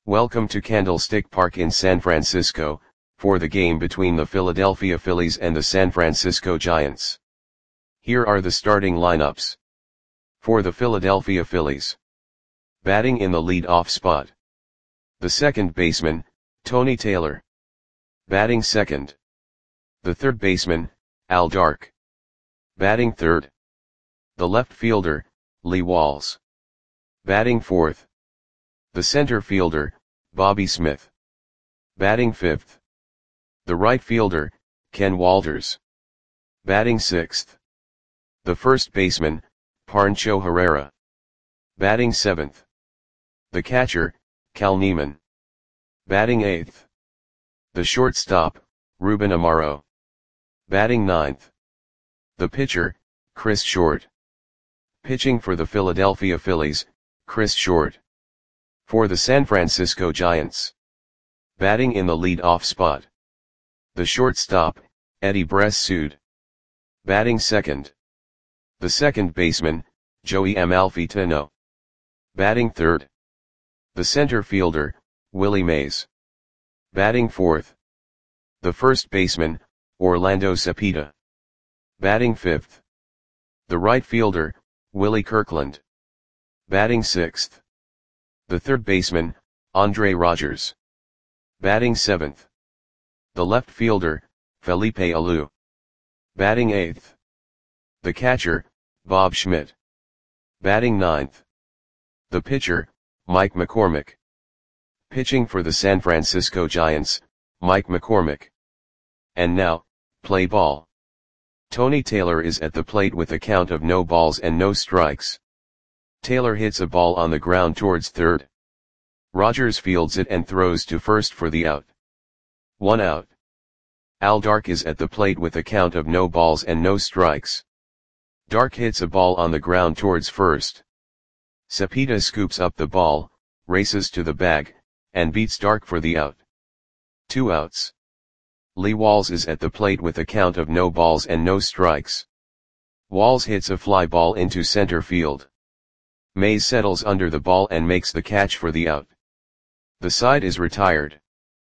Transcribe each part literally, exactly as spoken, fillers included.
Welcome to Candlestick Park in San Francisco, for the game between the Philadelphia Phillies and the San Francisco Giants. Here are the starting lineups. For the Philadelphia Phillies. Batting in the lead-off spot. The second baseman, Tony Taylor. Batting second. The third baseman, Al Dark. Batting third. The left fielder, Lee Walls. Batting fourth. The center fielder, Bobby Smith. Batting fifth. The right fielder, Ken Walters. Batting sixth. The first baseman, Pancho Herrera. Batting seventh. The catcher, Cal Neiman. Batting eighth. The shortstop, Ruben Amaro. Batting ninth. The pitcher, Chris Short. Pitching for the Philadelphia Phillies, Chris Short. For the San Francisco Giants. Batting in the lead-off spot. The shortstop, Eddie Bressoud. Batting second. The second baseman, Joey Amalfitano. Batting third. The center fielder, Willie Mays. Batting fourth. The first baseman, Orlando Cepeda. Batting fifth. The right fielder, Willie Kirkland. Batting sixth. The third baseman, Andre Rogers. Batting seventh. The left fielder, Felipe Alou. Batting eighth. The catcher, Bob Schmidt. Batting ninth. The pitcher, Mike McCormick. Pitching for the San Francisco Giants, Mike McCormick. And now, play ball. Tony Taylor is at the plate with a count of no balls and no strikes. Taylor hits a ball on the ground towards third. Rogers fields it and throws to first for the out. One out. Al Dark is at the plate with a count of no balls and no strikes. Dark hits a ball on the ground towards first. Cepeda scoops up the ball, races to the bag, and beats Dark for the out. Two outs. Lee Walls is at the plate with a count of no balls and no strikes. Walls hits a fly ball into center field. Mays settles under the ball and makes the catch for the out. The side is retired.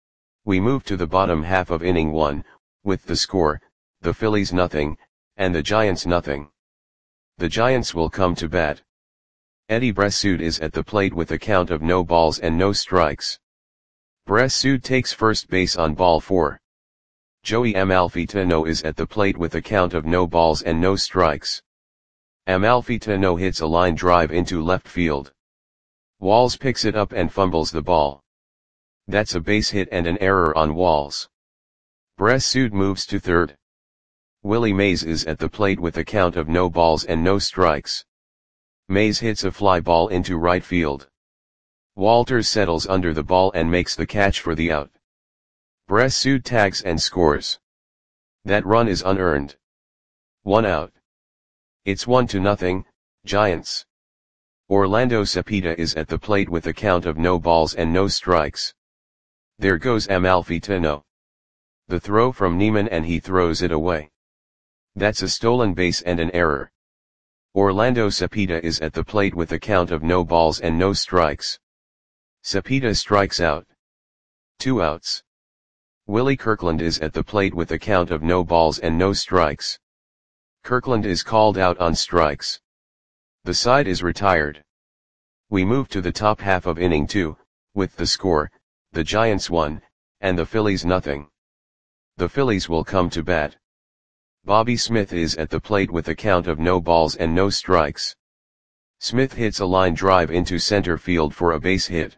We move to the bottom half of inning one, with the score, the Phillies nothing, and the Giants nothing. The Giants will come to bat. Eddie Bressoud is at the plate with a count of no balls and no strikes. Bressoud takes first base on ball four. Joey Amalfitano is at the plate with a count of no balls and no strikes. Amalfitano hits a line drive into left field. Walls picks it up and fumbles the ball. That's a base hit and an error on Walls. Bressoud moves to third. Willie Mays is at the plate with a count of no balls and no strikes. Mays hits a fly ball into right field. Walters settles under the ball and makes the catch for the out. Bressoud tags and scores. That run is unearned. One out. It's one to nothing, Giants. Orlando Cepeda is at the plate with a count of no balls and no strikes. There goes Amalfitano. The throw from Neiman and he throws it away. That's a stolen base and an error. Orlando Cepeda is at the plate with a count of no balls and no strikes. Cepeda strikes out. Two outs. Willie Kirkland is at the plate with a count of no balls and no strikes. Kirkland is called out on strikes. The side is retired. We move to the top half of inning two, with the score, the Giants one, and the Phillies nothing. The Phillies will come to bat. Bobby Smith is at the plate with a count of no balls and no strikes. Smith hits a line drive into center field for a base hit.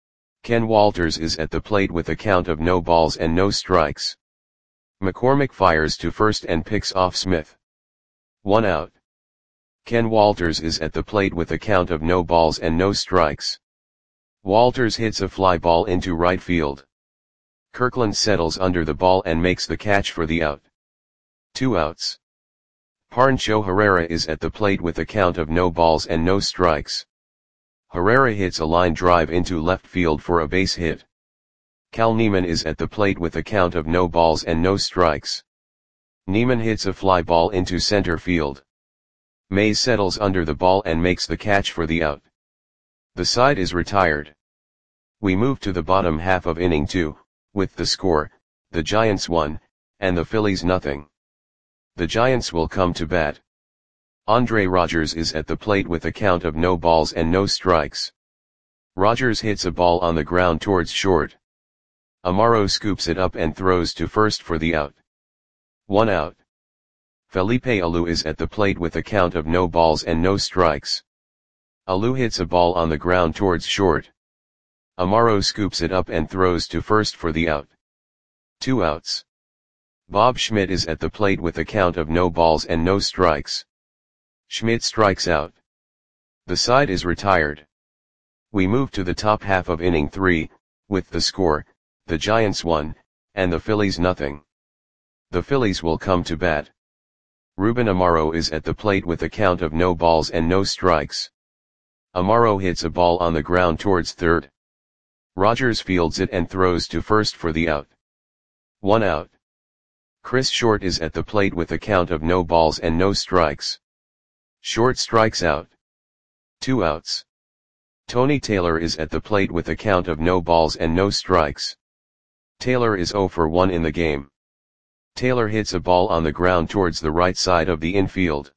Ken Walters is at the plate with a count of no balls and no strikes. McCormick fires to first and picks off Smith. One out. Ken Walters is at the plate with a count of no balls and no strikes. Walters hits a fly ball into right field. Kirkland settles under the ball and makes the catch for the out. Two outs. Pancho Herrera is at the plate with a count of no balls and no strikes. Herrera hits a line drive into left field for a base hit. Cal Neiman is at the plate with a count of no balls and no strikes. Neiman hits a fly ball into center field. Mays settles under the ball and makes the catch for the out. The side is retired. We move to the bottom half of inning two, with the score, the Giants one, and the Phillies nothing. The Giants will come to bat. Andre Rogers is at the plate with a count of no balls and no strikes. Rogers hits a ball on the ground towards short. Amaro scoops it up and throws to first for the out. One out. Felipe Alou is at the plate with a count of no balls and no strikes. Alou hits a ball on the ground towards short. Amaro scoops it up and throws to first for the out. Two outs. Bob Schmidt is at the plate with a count of no balls and no strikes. Schmidt strikes out. The side is retired. We move to the top half of inning three, with the score, the Giants one, and the Phillies nothing. The Phillies will come to bat. Ruben Amaro is at the plate with a count of no balls and no strikes. Amaro hits a ball on the ground towards third. Rogers fields it and throws to first for the out. One out. Chris Short is at the plate with a count of no balls and no strikes. Short strikes out. Two outs. Tony Taylor is at the plate with a count of no balls and no strikes. Taylor is zero for one in the game. Taylor hits a ball on the ground towards the right side of the infield.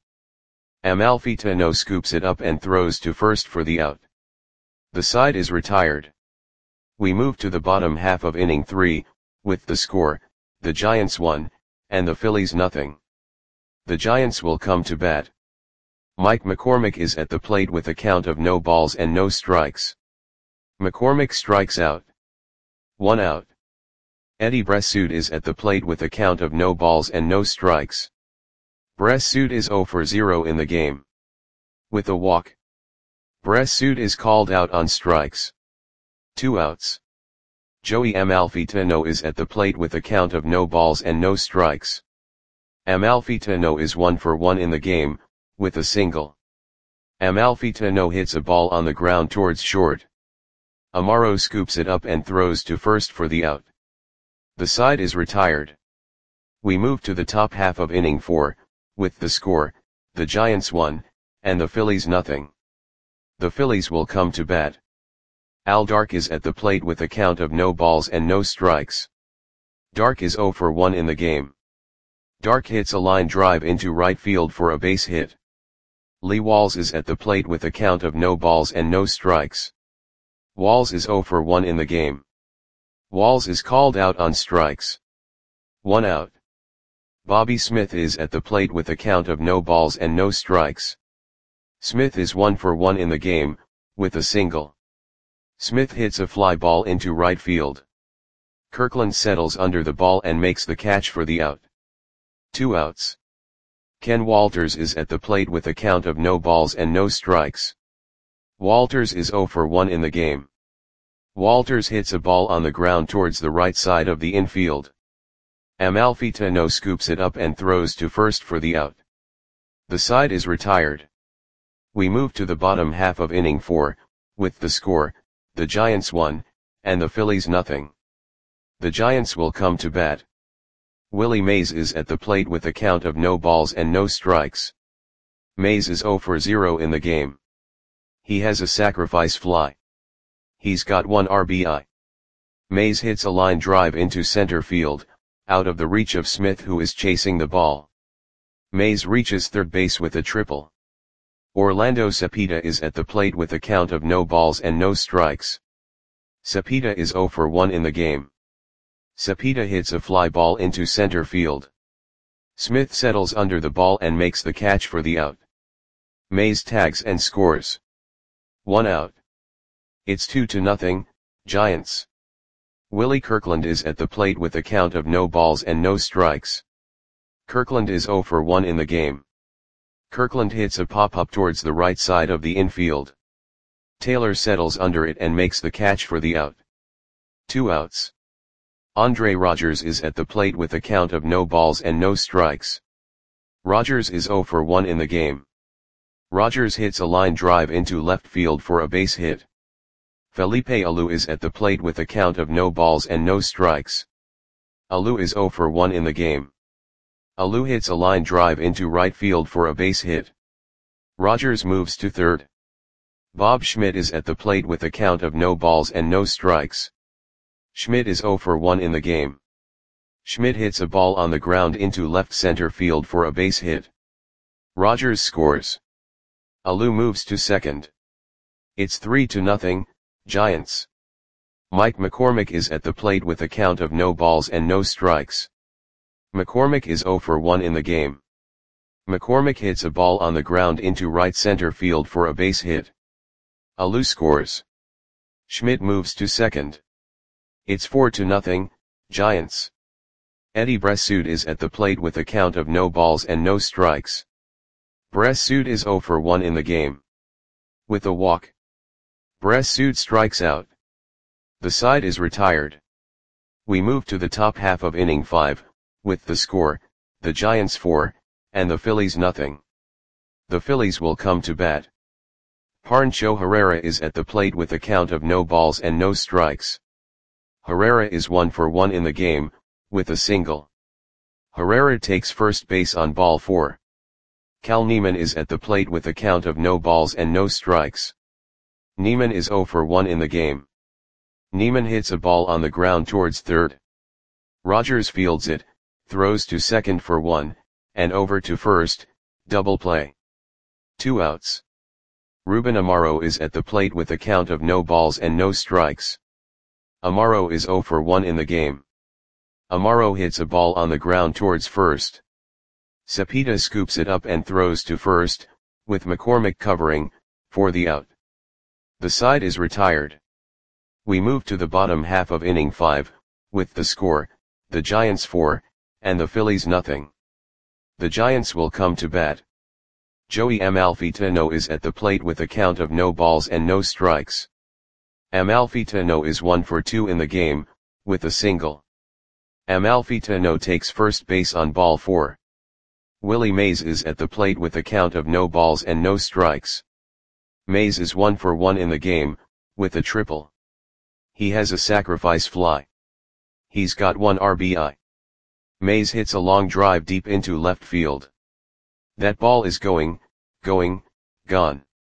Amalfitano scoops it up and throws to first for the out. The side is retired. We move to the bottom half of inning three, with the score, the Giants one, and the Phillies nothing. The Giants will come to bat. Mike McCormick is at the plate with a count of no balls and no strikes. McCormick strikes out. One out. Eddie Bressoud is at the plate with a count of no balls and no strikes. Bressoud is zero for zero in the game. With a walk. Bressoud is called out on strikes. Two outs. Joey Amalfitano is at the plate with a count of no balls and no strikes. Amalfitano is one for one in the game, with a single. Amalfitano hits a ball on the ground towards short. Amaro scoops it up and throws to first for the out. The side is retired. We move to the top half of inning four, with the score, the Giants one, and the Phillies nothing. The Phillies will come to bat. Al Dark is at the plate with a count of no balls and no strikes. Dark is zero for one in the game. Dark hits a line drive into right field for a base hit. Lee Walls is at the plate with a count of no balls and no strikes. Walls is zero for one in the game. Walls is called out on strikes. One out. Bobby Smith is at the plate with a count of no balls and no strikes. Smith is one for one in the game, with a single. Smith hits a fly ball into right field. Kirkland settles under the ball and makes the catch for the out. Two outs. Ken Walters is at the plate with a count of no balls and no strikes. Walters is zero for one in the game. Walters hits a ball on the ground towards the right side of the infield. Amalfitano scoops it up and throws to first for the out. The side is retired. We move to the bottom half of inning four, with the score, the Giants one, and the Phillies nothing. The Giants will come to bat. Willie Mays is at the plate with a count of no balls and no strikes. Mays is zero for zero in the game. He has a sacrifice fly. He's got one R B I. Mays hits a line drive into center field, out of the reach of Smith who is chasing the ball. Mays reaches third base with a triple. Orlando Cepeda is at the plate with a count of no balls and no strikes. Cepeda is zero for one in the game. Cepeda hits a fly ball into center field. Smith settles under the ball and makes the catch for the out. Mays tags and scores. One out. It's two to nothing, Giants. Willie Kirkland is at the plate with a count of no balls and no strikes. Kirkland is zero for one in the game. Kirkland hits a pop-up towards the right side of the infield. Taylor settles under it and makes the catch for the out. Two outs. Andre Rogers is at the plate with a count of no balls and no strikes. Rogers is zero for one in the game. Rogers hits a line drive into left field for a base hit. Felipe Alou is at the plate with a count of no balls and no strikes. Alou is zero for one in the game. Alou hits a line drive into right field for a base hit. Rogers moves to third. Bob Schmidt is at the plate with a count of no balls and no strikes. Schmidt is zero for one in the game. Schmidt hits a ball on the ground into left center field for a base hit. Rogers scores. Alou moves to second. It's three to nothing, Giants. Mike McCormick is at the plate with a count of no balls and no strikes. McCormick is zero for one in the game. McCormick hits a ball on the ground into right center field for a base hit. Alou scores. Schmidt moves to second. It's four to nothing, Giants. Eddie Bressoud is at the plate with a count of no balls and no strikes. Bressoud is zero for one in the game. With a walk, Bressoud strikes out. The side is retired. We move to the top half of inning five, with the score, the Giants four, and the Phillies nothing. The Phillies will come to bat. Pancho Herrera is at the plate with a count of no balls and no strikes. Herrera is one for one in the game, with a single. Herrera takes first base on ball four. Cal Neiman is at the plate with a count of no balls and no strikes. Neiman is zero for one in the game. Neiman hits a ball on the ground towards third. Rogers fields it, throws to second for one, and over to first, double play. Two outs. Ruben Amaro is at the plate with a count of no balls and no strikes. Amaro is zero for one in the game. Amaro hits a ball on the ground towards first. Cepeda scoops it up and throws to first, with McCormick covering, for the out. The side is retired. We move to the bottom half of inning five, with the score, the Giants four, and the Phillies nothing. The Giants will come to bat. Joey Amalfitano is at the plate with a count of no balls and no strikes. Amalfitano is one for two in the game, with a single. Amalfitano takes first base on ball four. Willie Mays is at the plate with a count of no balls and no strikes. Mays is one for one in the game, with a triple. He has a sacrifice fly. He's got one R B I. Mays hits a long drive deep into left field. That ball is going, going, gone.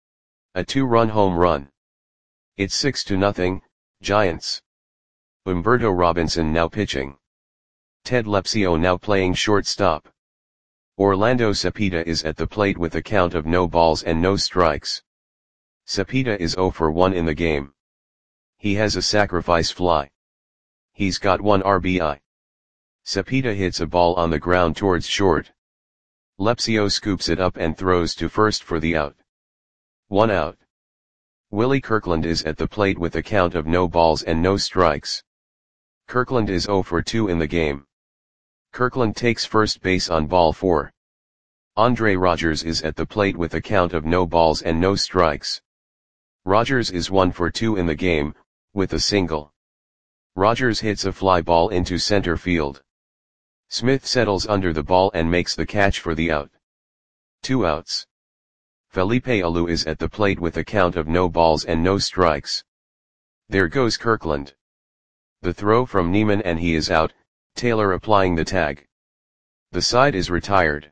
A two-run home run. It's six to nothing, Giants. Humberto Robinson now pitching. Ted Lepsio now playing shortstop. Orlando Cepeda is at the plate with a count of no balls and no strikes. Cepeda is zero for one in the game. He has a sacrifice fly. He's got one R B I. Cepeda hits a ball on the ground towards short. Lepsio scoops it up and throws to first for the out. One out. Willie Kirkland is at the plate with a count of no balls and no strikes. Kirkland is zero for two in the game. Kirkland takes first base on ball four. Andre Rogers is at the plate with a count of no balls and no strikes. Rogers is one for two in the game, with a single. Rogers hits a fly ball into center field. Smith settles under the ball and makes the catch for the out. Two outs. Felipe Alou is at the plate with a count of no balls and no strikes. There goes Kirkland. The throw from Neiman and he is out, Taylor applying the tag. The side is retired.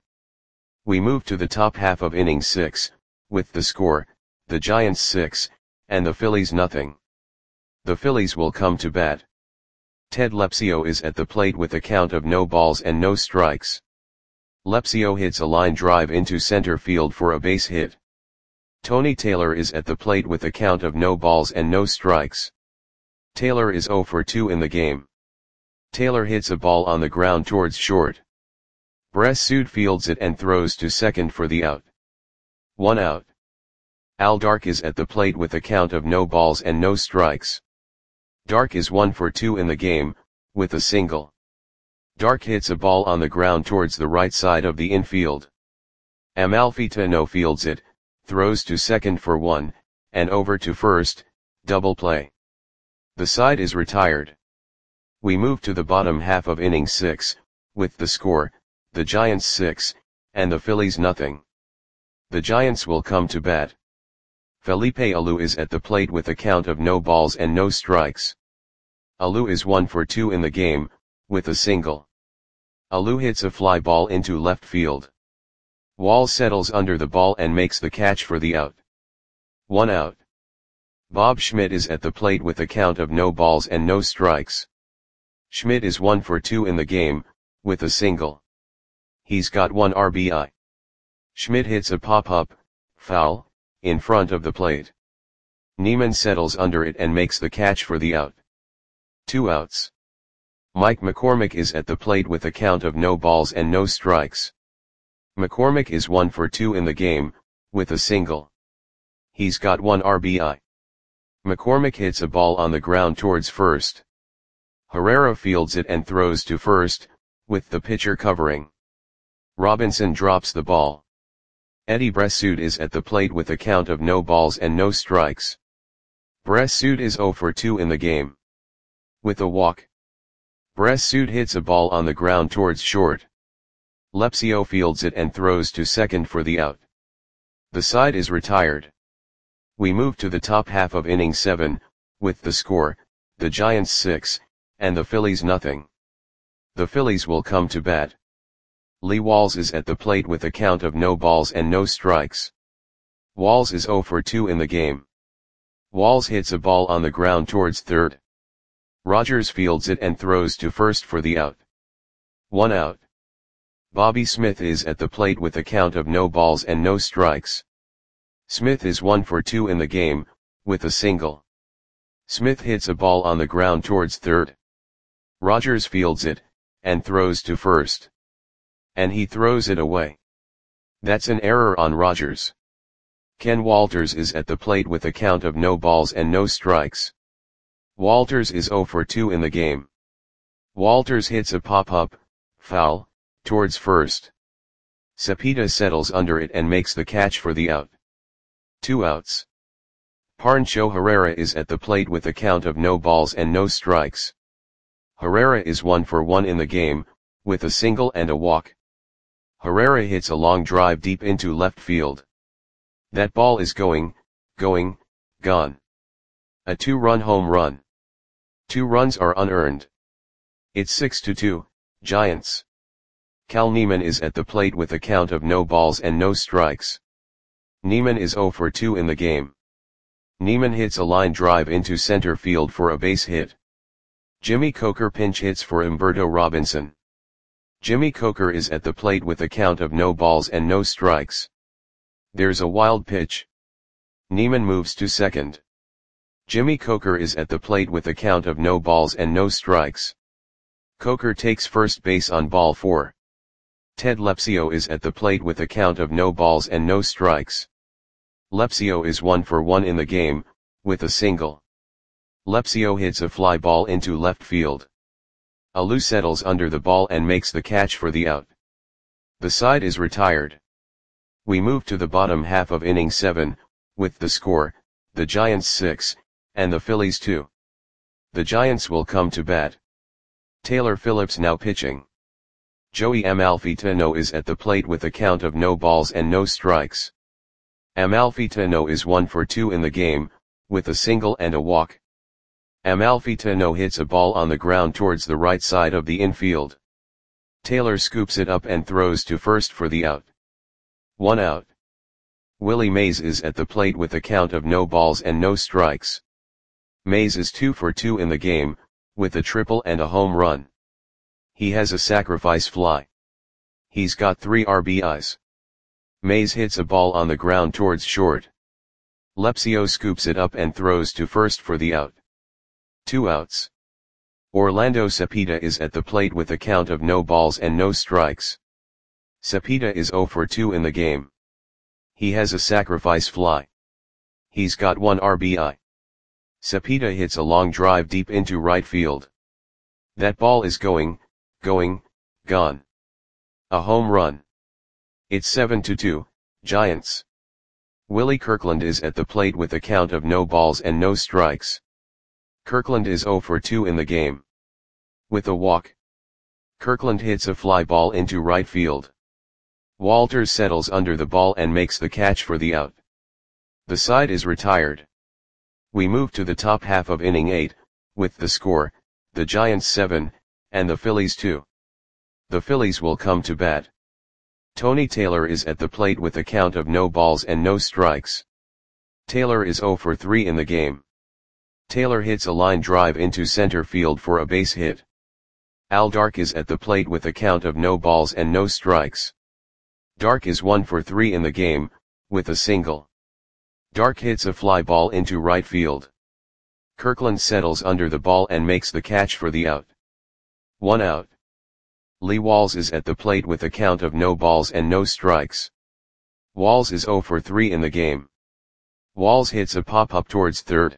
We move to the top half of inning six, with the score, the Giants six, and the Phillies nothing. The Phillies will come to bat. Ted Lepsio is at the plate with a count of no balls and no strikes. Lepsio hits a line drive into center field for a base hit. Tony Taylor is at the plate with a count of no balls and no strikes. Taylor is zero for two in the game. Taylor hits a ball on the ground towards short. Bressoud fields it and throws to second for the out. One out. Al Dark is at the plate with a count of no balls and no strikes. Dark is one for two in the game, with a single. Dark hits a ball on the ground towards the right side of the infield. Amalfitano fields it, throws to second for one, and over to first, double play. The side is retired. We move to the bottom half of inning six, with the score, the Giants six, and the Phillies nothing. The Giants will come to bat. Felipe Alou is at the plate with a count of no balls and no strikes. Alou is one for two in the game, with a single. Alou hits a fly ball into left field. Wall settles under the ball and makes the catch for the out. One out. Bob Schmidt is at the plate with a count of no balls and no strikes. Schmidt is one for two in the game, with a single. He's got one R B I. Schmidt hits a pop-up, foul, in front of the plate. Neiman settles under it and makes the catch for the out. Two outs. Mike McCormick is at the plate with a count of no balls and no strikes. McCormick is one for two in the game, with a single. He's got one R B I. McCormick hits a ball on the ground towards first. Herrera fields it and throws to first, with the pitcher covering. Robinson drops the ball. Eddie Bressoud is at the plate with a count of no balls and no strikes. Bressoud is zero for two in the game. With a walk. Bressoud hits a ball on the ground towards short. Lepsio fields it and throws to second for the out. The side is retired. We move to the top half of inning seven, with the score, the Giants six, and the Phillies nothing. The Phillies will come to bat. Lee Walls is at the plate with a count of no balls and no strikes. Walls is zero for two in the game. Walls hits a ball on the ground towards third. Rogers fields it and throws to first for the out. One out. Bobby Smith is at the plate with a count of no balls and no strikes. Smith is one for two in the game, with a single. Smith hits a ball on the ground towards third. Rogers fields it, and throws to first. And he throws it away. That's an error on Rogers. Ken Walters is at the plate with a count of no balls and no strikes. Walters is zero for two in the game. Walters hits a pop-up, foul, towards first. Cepeda settles under it and makes the catch for the out. Two outs. Pancho Herrera is at the plate with a count of no balls and no strikes. Herrera is one for one in the game, with a single and a walk. Herrera hits a long drive deep into left field. That ball is going, going, gone. A two-run home run. Two runs are unearned. It's six to two, Giants. Cal Neiman is at the plate with a count of no balls and no strikes. Neiman is zero for two in the game. Neiman hits a line drive into center field for a base hit. Jimmy Coker pinch hits for Humberto Robinson. Jimmy Coker is at the plate with a count of no balls and no strikes. There's a wild pitch. Neiman moves to second. Jimmy Coker is at the plate with a count of no balls and no strikes. Coker takes first base on ball four. Ted Lepsio is at the plate with a count of no balls and no strikes. Lepsio is one for one in the game, with a single. Lepsio hits a fly ball into left field. Alou settles under the ball and makes the catch for the out. The side is retired. We move to the bottom half of inning seven, with the score, the Giants six, and the Phillies two. The Giants will come to bat. Taylor Phillips now pitching. Joey Amalfitano is at the plate with a count of no balls and no strikes. Amalfitano is one for two in the game, with a single and a walk. Amalfitano hits a ball on the ground towards the right side of the infield. Taylor scoops it up and throws to first for the out. One out. Willie Mays is at the plate with a count of no balls and no strikes. Mays is two for two in the game, with a triple and a home run. He has a sacrifice fly. He's got three R B Is. Mays hits a ball on the ground towards short. Lepsio scoops it up and throws to first for the out. Two outs. Orlando Cepeda is at the plate with a count of no balls and no strikes. Cepeda is zero for two in the game. He has a sacrifice fly. He's got one R B I. Cepeda hits a long drive deep into right field. That ball is going, going, gone. A home run. It's seven to two, Giants. Willie Kirkland is at the plate with a count of no balls and no strikes. Kirkland is zero for two in the game. With a walk. Kirkland hits a fly ball into right field. Walters settles under the ball and makes the catch for the out. The side is retired. We move to the top half of inning eight, with the score, the Giants seven, and the Phillies two. The Phillies will come to bat. Tony Taylor is at the plate with a count of no balls and no strikes. Taylor is zero for three in the game. Taylor hits a line drive into center field for a base hit. Al Dark is at the plate with a count of no balls and no strikes. Dark is one for three in the game, with a single. Dark hits a fly ball into right field. Kirkland settles under the ball and makes the catch for the out. One out. Lee Walls is at the plate with a count of no balls and no strikes. Walls is zero for three in the game. Walls hits a pop-up towards third.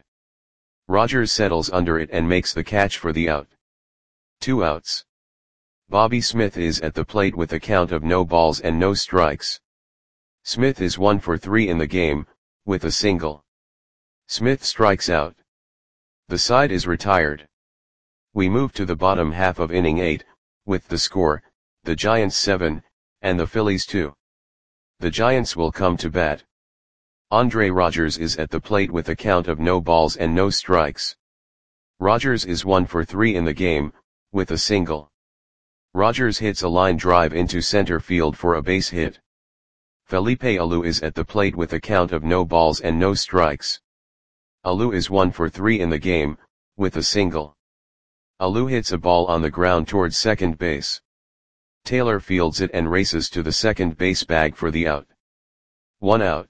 Rogers settles under it and makes the catch for the out. Two outs. Bobby Smith is at the plate with a count of no balls and no strikes. Smith is one for three in the game, with a single. Smith strikes out. The side is retired. We move to the bottom half of inning eight, with the score, the Giants seven, and the Phillies two. The Giants will come to bat. Andre Rogers is at the plate with a count of no balls and no strikes. Rogers is one for three in the game, with a single. Rogers hits a line drive into center field for a base hit. Felipe Alou is at the plate with a count of no balls and no strikes. Alou is one for three in the game, with a single. Alou hits a ball on the ground towards second base. Taylor fields it and races to the second base bag for the out. One out.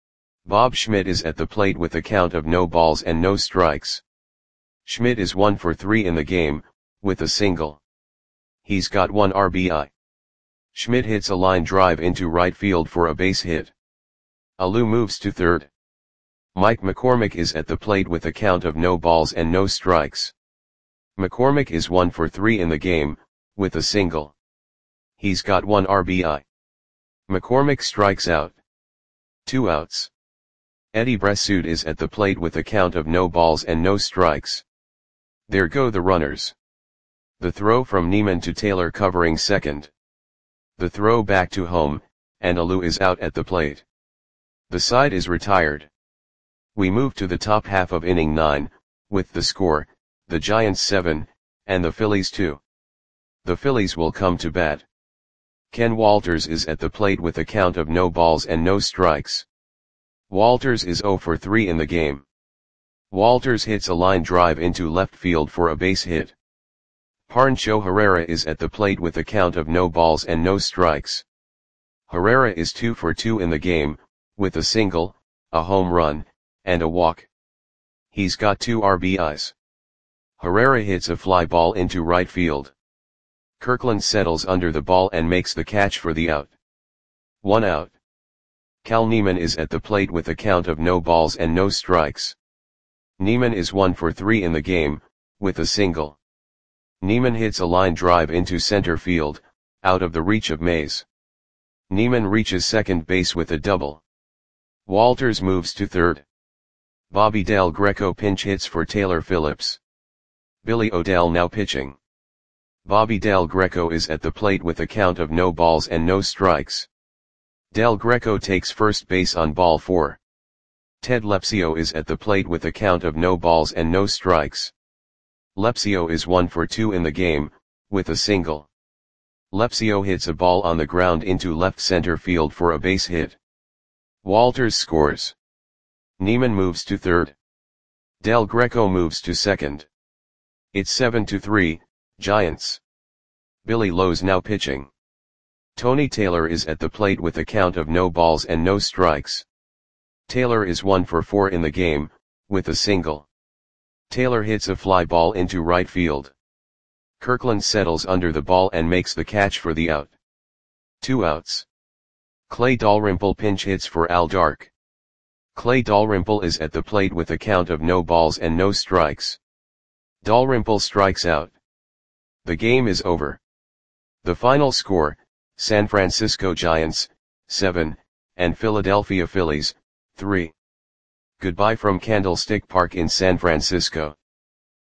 Bob Schmidt is at the plate with a count of no balls and no strikes. Schmidt is one for three in the game, with a single. He's got one R B I. Schmidt hits a line drive into right field for a base hit. Alou moves to third. Mike McCormick is at the plate with a count of no balls and no strikes. McCormick is one for three in the game, with a single. He's got one R B I. McCormick strikes out. Two outs. Eddie Bressoud is at the plate with a count of no balls and no strikes. There go the runners. The throw from Neiman to Taylor covering second. The throw back to home, and Alou is out at the plate. The side is retired. We move to the top half of inning nine, with the score, the Giants seven, and the Phillies two. The Phillies will come to bat. Ken Walters is at the plate with a count of no balls and no strikes. Walters is zero for three in the game. Walters hits a line drive into left field for a base hit. Pancho Herrera is at the plate with a count of no balls and no strikes. Herrera is two for two in the game, with a single, a home run, and a walk. He's got two R B Is. Herrera hits a fly ball into right field. Kirkland settles under the ball and makes the catch for the out. One out. Cal Neiman is at the plate with a count of no balls and no strikes. Neiman is one for three in the game, with a single. Neiman hits a line drive into center field, out of the reach of Mays. Neiman reaches second base with a double. Walters moves to third. Bobby Del Greco pinch hits for Taylor Phillips. Billy O'Dell now pitching. Bobby Del Greco is at the plate with a count of no balls and no strikes. Del Greco takes first base on ball four. Ted Lepsio is at the plate with a count of no balls and no strikes. Lepsio is one for two in the game, with a single. Lepsio hits a ball on the ground into left center field for a base hit. Walters scores. Neiman moves to third. Del Greco moves to second. It's seven to three, Giants. Billy Lowe's now pitching. Tony Taylor is at the plate with a count of no balls and no strikes. Taylor is one for four in the game, with a single. Taylor hits a fly ball into right field. Kirkland settles under the ball and makes the catch for the out. Two outs. Clay Dalrymple pinch hits for Al Dark. Clay Dalrymple is at the plate with a count of no balls and no strikes. Dalrymple strikes out. The game is over. The final score, San Francisco Giants, seven, and Philadelphia Phillies, three. Goodbye from Candlestick Park in San Francisco.